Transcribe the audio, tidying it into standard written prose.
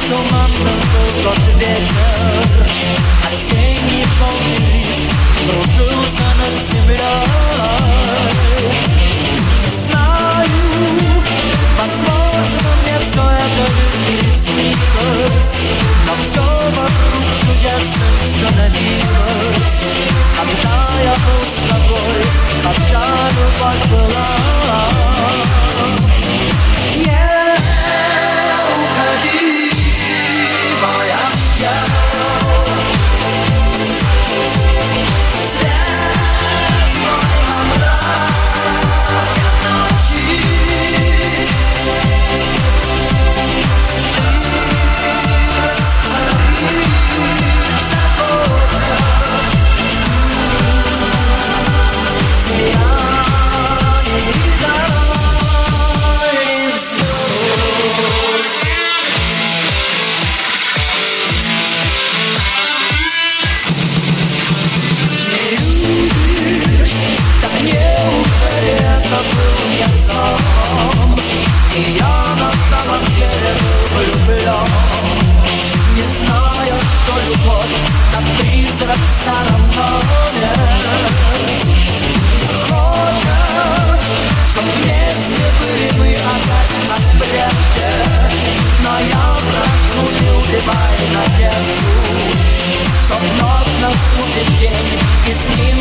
туманным был тот вечер. Осенний полный лист кружился над землей. Не знаю, возможно, мне все это лишь снилось, но все вокруг чудесным становилось. Когда я был с тобой, когда любовь была. И я на самом деле влюблен, не зная, что любовь, как призрак в старом доме. Хочешь, чтоб вместе были мы опять как прежде, но я прошу, не убивай надежду, чтоб вновь наступит день, и с ним